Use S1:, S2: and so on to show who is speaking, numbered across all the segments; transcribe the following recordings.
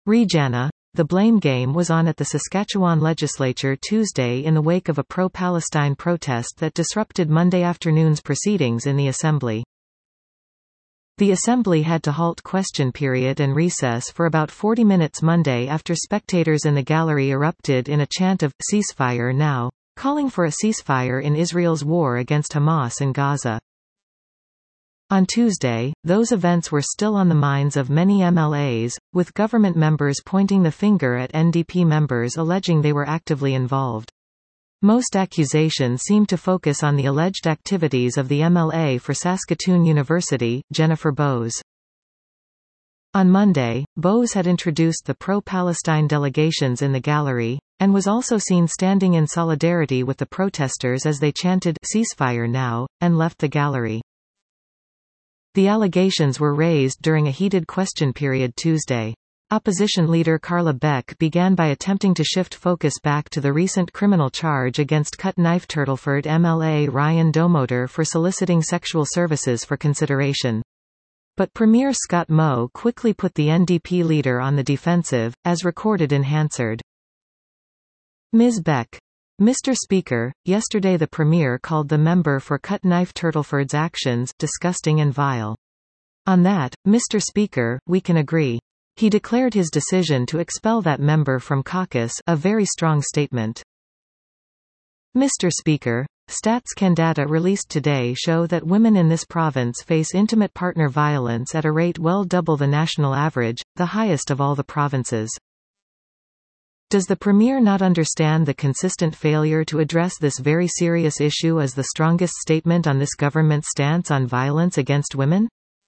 S1: Regina. The blame game was on at the Saskatchewan legislature Tuesday in the wake of a pro-Palestine protest that disrupted Monday afternoon's proceedings in the Assembly. The Assembly had to halt question period and recess for about 40 minutes Monday after spectators in the gallery erupted in a chant of "Ceasefire now," calling for a ceasefire in Israel's war against Hamas in Gaza. On Tuesday, those events were still on the minds of many MLAs, with government members pointing the finger at NDP members alleging they were actively involved. Most accusations seem to focus on the alleged activities of the MLA for Saskatoon University, Jennifer Bowes. On Monday, Bowes had introduced the pro-Palestine delegations in the gallery, and was also seen standing in solidarity with the protesters as they chanted "Ceasefire now," and left the gallery. The allegations were raised during a heated question period Tuesday. Opposition leader Carla Beck began by attempting to shift focus back to the recent criminal charge against Cut Knife Turtleford MLA Ryan Domoter for soliciting sexual services for consideration. But Premier Scott Moe quickly put the NDP leader on the defensive, as recorded in Hansard. Ms. Beck. Mr. Speaker, yesterday the Premier called the member for Cut Knife Turtleford's actions disgusting and vile. On that, Mr. Speaker, we can agree. He declared his decision to expel that member from caucus a very strong statement. Mr. Speaker, StatsCan data released today show that women in this province face intimate partner violence at a rate well double the national average, the highest of all the provinces. Does the Premier not understand the consistent failure to address this very serious issue as the strongest statement on this government's stance on violence against women?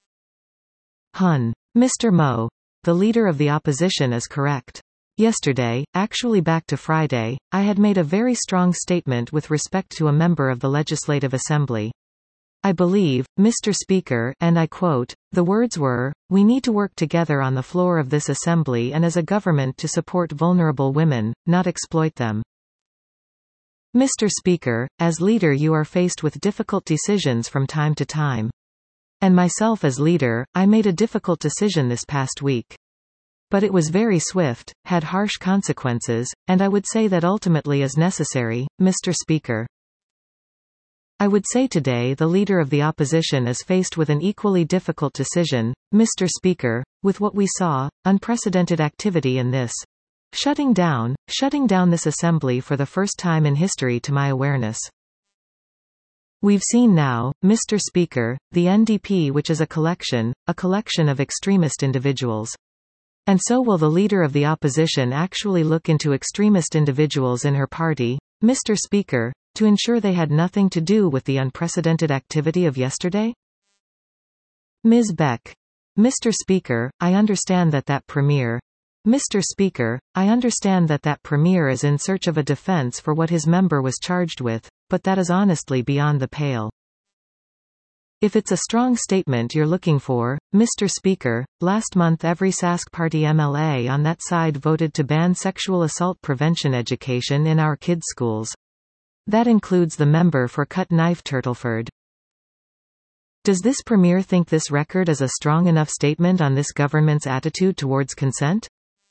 S1: Mr. Moe. The leader of the opposition is correct. Yesterday, actually back to Friday, I had made a very strong statement with respect to a member of the Legislative Assembly. I believe, Mr. Speaker, and I quote, the words were, "We need to work together on the floor of this Assembly and as a government to support vulnerable women, not exploit them." Mr. Speaker, as leader you are faced with difficult decisions from time to time. And myself as leader, I made a difficult decision this past week. But it was very swift, had harsh consequences, and I would say that ultimately is necessary, Mr. Speaker. I would say today the Leader of the Opposition is faced with an equally difficult decision, Mr. Speaker, with what we saw, unprecedented activity in this. Shutting down this Assembly for the first time in history to my awareness. We've seen now, Mr. Speaker, the NDP which is a collection of extremist individuals. And so will the Leader of the Opposition actually look into extremist individuals in her party, Mr. Speaker, to ensure they had nothing to do with the unprecedented activity of yesterday? Ms. Beck. Mr. Speaker, I understand that Premier. Mr. Speaker, I understand that Premier is in search of a defense for what his member was charged with, but that is honestly beyond the pale. If it's a strong statement you're looking for, Mr. Speaker, last month every Sask Party MLA on that side voted to ban sexual assault prevention education in our kids' schools. That includes the member for Cut Knife Turtleford. Does this Premier think this record is a strong enough statement on this government's attitude towards consent?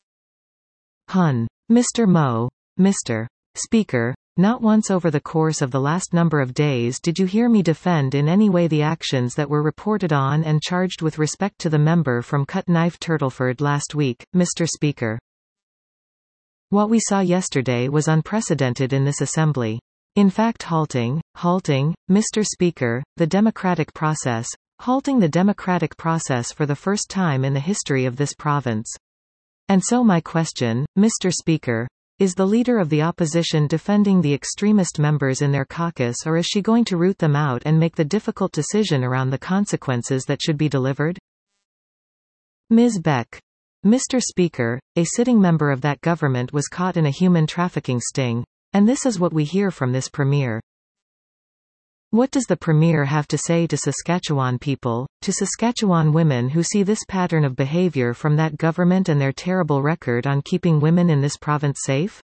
S1: Mr. Moe. Mr. Speaker, not once over the course of the last number of days did you hear me defend in any way the actions that were reported on and charged with respect to the member from Cut Knife Turtleford last week, Mr. Speaker. What we saw yesterday was unprecedented in this Assembly. In fact halting, Mr. Speaker, the democratic process, halting the democratic process for the first time in the history of this province. And so my question, Mr. Speaker, is the Leader of the Opposition defending the extremist members in their caucus or is she going to root them out and make the difficult decision around the consequences that should be delivered? Ms. Beck. Mr. Speaker, a sitting member of that government was caught in a human trafficking sting. And this is what we hear from this Premier. What does the Premier have to say to Saskatchewan people, to Saskatchewan women who see this pattern of behavior from that government and their terrible record on keeping women in this province safe?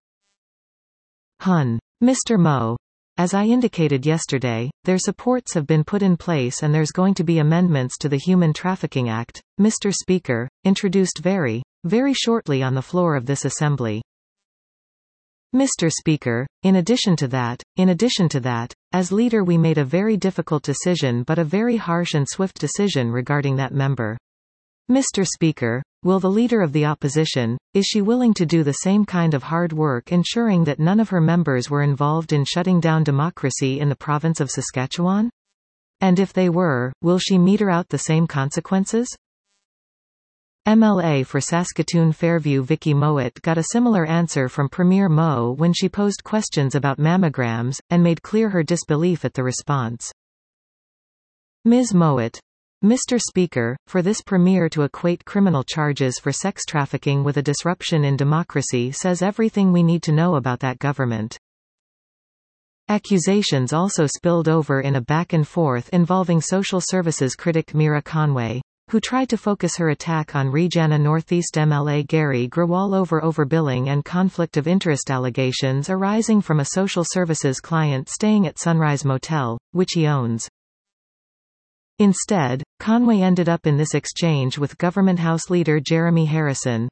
S1: Mr. Moe. As I indicated yesterday, their supports have been put in place and there's going to be amendments to the Human Trafficking Act, Mr. Speaker, introduced very very shortly on the floor of this assembly. Mr. Speaker, in addition to that, as leader we made a very difficult decision but a very harsh and swift decision regarding that member. Mr. Speaker, will the Leader of the Opposition, is she willing to do the same kind of hard work ensuring that none of her members were involved in shutting down democracy in the province of Saskatchewan? And if they were, will she meter out the same consequences? MLA for Saskatoon Fairview Vicky Mowat got a similar answer from Premier Moe when she posed questions about mammograms, and made clear her disbelief at the response. Ms. Mowat: Mr. Speaker, for this Premier to equate criminal charges for sex trafficking with a disruption in democracy says everything we need to know about that government. Accusations also spilled over in a back-and-forth involving social services critic Mira Conway, who tried to focus her attack on Regina Northeast MLA Gary Grewal over overbilling and conflict of interest allegations arising from a social services client staying at Sunrise Motel, which he owns. Instead, Conway ended up in this exchange with Government House Leader Jeremy Harrison.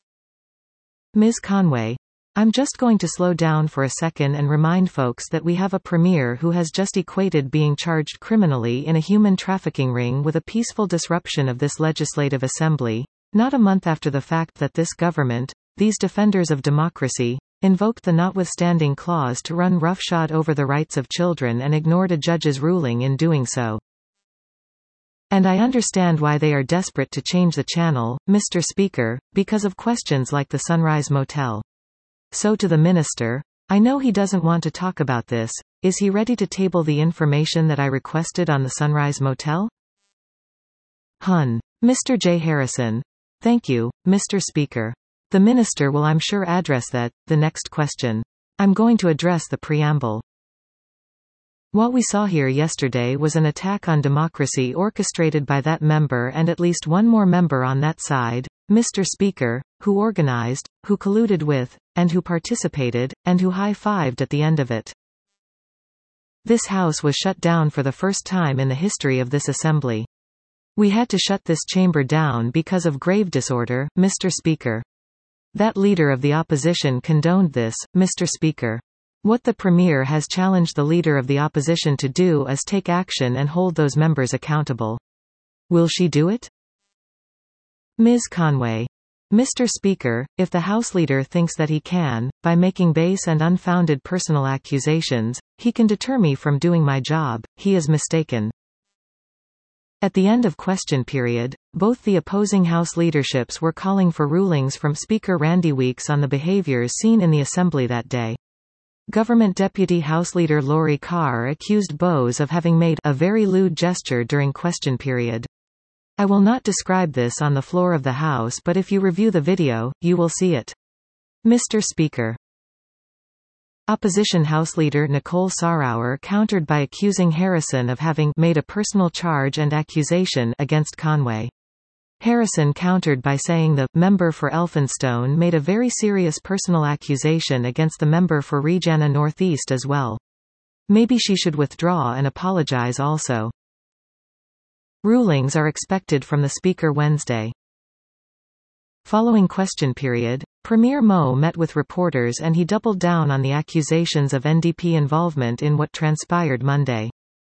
S1: Ms. Conway: I'm just going to slow down for a second and remind folks that we have a premier who has just equated being charged criminally in a human trafficking ring with a peaceful disruption of this legislative assembly, not a month after the fact that this government, these defenders of democracy, invoked the notwithstanding clause to run roughshod over the rights of children and ignored a judge's ruling in doing so. And I understand why they are desperate to change the channel, Mr. Speaker, because of questions like the Sunrise Motel. So to the minister, I know he doesn't want to talk about this. Is he ready to table the information that I requested on the Sunrise Motel? Hun. Mr. J. Harrison: Thank you, Mr. Speaker. The minister will I'm sure address that. The next question. I'm going to address the preamble. What we saw here yesterday was an attack on democracy orchestrated by that member and at least one more member on that side, Mr. Speaker, who organized, who colluded with, and who participated, and who high-fived at the end of it. This House was shut down for the first time in the history of this assembly. We had to shut this chamber down because of grave disorder, Mr. Speaker. That Leader of the Opposition condoned this, Mr. Speaker. What the Premier has challenged the Leader of the Opposition to do is take action and hold those members accountable. Will she do it? Ms. Conway: Mr. Speaker, if the House Leader thinks that he can, by making base and unfounded personal accusations, he can deter me from doing my job, he is mistaken. At the end of question period, both the opposing House leaderships were calling for rulings from Speaker Randy Weeks on the behaviors seen in the Assembly that day. Government Deputy House Leader Laurie Carr accused Bose of having made a very lewd gesture during question period. I will not describe this on the floor of the House, but if you review the video, you will see it. Mr. Speaker. Opposition House Leader Nicole Sarauer countered by accusing Harrison of having made a personal charge and accusation against Conway. Harrison countered by saying the member for Elphinstone made a very serious personal accusation against the member for Regina Northeast as well. Maybe she should withdraw and apologize also. Rulings are expected from the Speaker Wednesday. Following question period, Premier Moe met with reporters and he doubled down on the accusations of NDP involvement in what transpired Monday.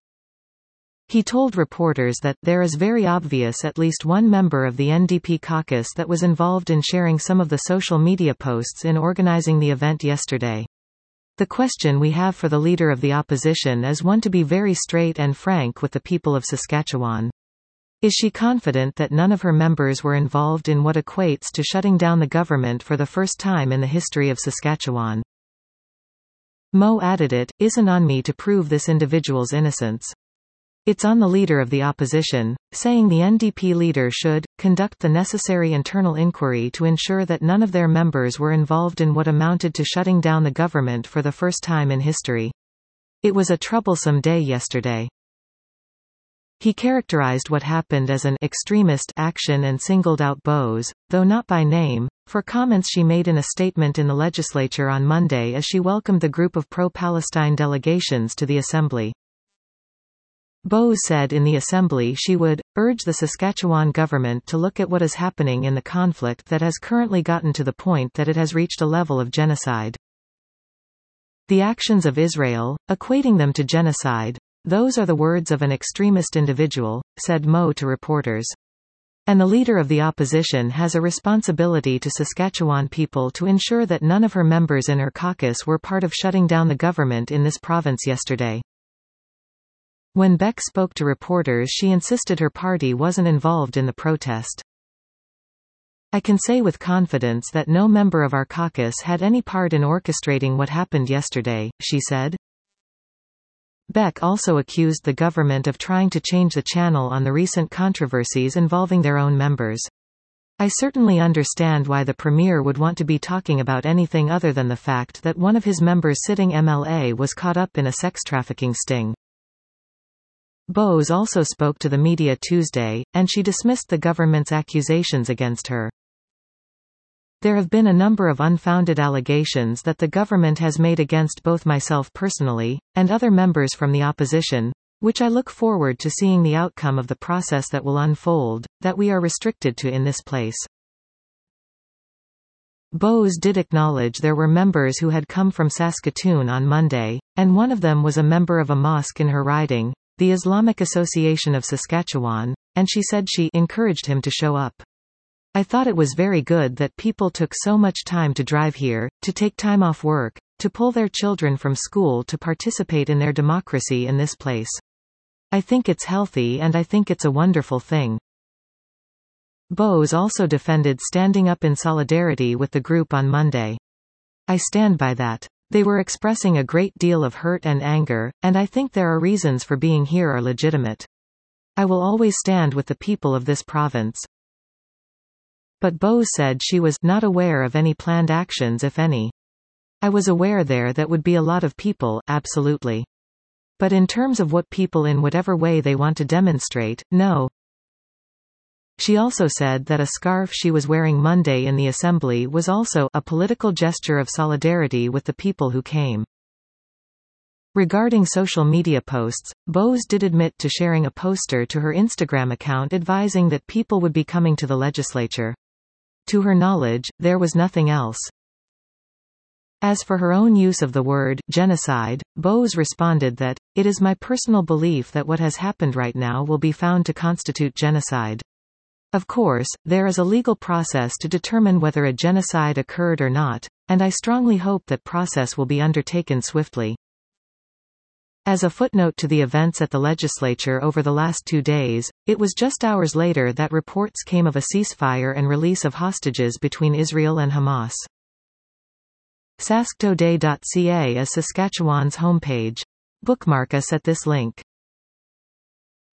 S1: He told reporters that there is very obvious at least one member of the NDP caucus that was involved in sharing some of the social media posts in organizing the event yesterday. The question we have for the Leader of the Opposition is one to be very straight and frank with the people of Saskatchewan. Is she confident that none of her members were involved in what equates to shutting down the government for the first time in the history of Saskatchewan? Moe added, "It isn't on me to prove this individual's innocence. It's on the Leader of the Opposition," saying the NDP leader should conduct the necessary internal inquiry to ensure that none of their members were involved in what amounted to shutting down the government for the first time in history. It was a troublesome day yesterday. He characterized what happened as an extremist action and singled out Bose, though not by name, for comments she made in a statement in the legislature on Monday as she welcomed the group of pro-Palestine delegations to the Assembly. Bose said in the assembly she would urge the Saskatchewan government to look at what is happening in the conflict that has currently gotten to the point that it has reached a level of genocide. The actions of Israel, equating them to genocide, those are the words of an extremist individual, said Moe to reporters. And the leader of the opposition has a responsibility to Saskatchewan people to ensure that none of her members in her caucus were part of shutting down the government in this province yesterday. When Beck spoke to reporters, she insisted her party wasn't involved in the protest. I can say with confidence that no member of our caucus had any part in orchestrating what happened yesterday, she said. Beck also accused the government of trying to change the channel on the recent controversies involving their own members. I certainly understand why the Premier would want to be talking about anything other than the fact that one of his members' sitting MLA was caught up in a sex trafficking sting. Bose also spoke to the media Tuesday, and she dismissed the government's accusations against her. There have been a number of unfounded allegations that the government has made against both myself personally, and other members from the opposition, which I look forward to seeing the outcome of the process that will unfold, that we are restricted to in this place. Bose did acknowledge there were members who had come from Saskatoon on Monday, and one of them was a member of a mosque in her riding, the Islamic Association of Saskatchewan, and she said she encouraged him to show up. I thought it was very good that people took so much time to drive here, to take time off work, to pull their children from school to participate in their democracy in this place. I think it's healthy and I think it's a wonderful thing. Bose also defended standing up in solidarity with the group on Monday. I stand by that. They were expressing a great deal of hurt and anger, and I think there are reasons for being here are legitimate. I will always stand with the people of this province. But Bose said she was not aware of any planned actions if any. I was aware that would be a lot of people, absolutely. But in terms of what people in whatever way they want to demonstrate, no. She also said that a scarf she was wearing Monday in the assembly was also a political gesture of solidarity with the people who came. Regarding social media posts, Bose did admit to sharing a poster to her Instagram account advising that people would be coming to the legislature. To her knowledge, there was nothing else. As for her own use of the word genocide, Bose responded that, "It is my personal belief that what has happened right now will be found to constitute genocide. Of course, there is a legal process to determine whether a genocide occurred or not, and I strongly hope that process will be undertaken swiftly." As a footnote to the events at the legislature over the last 2 days, it was just hours later that reports came of a ceasefire and release of hostages between Israel and Hamas. Sasktoday.ca is Saskatchewan's homepage. Bookmark us at this link.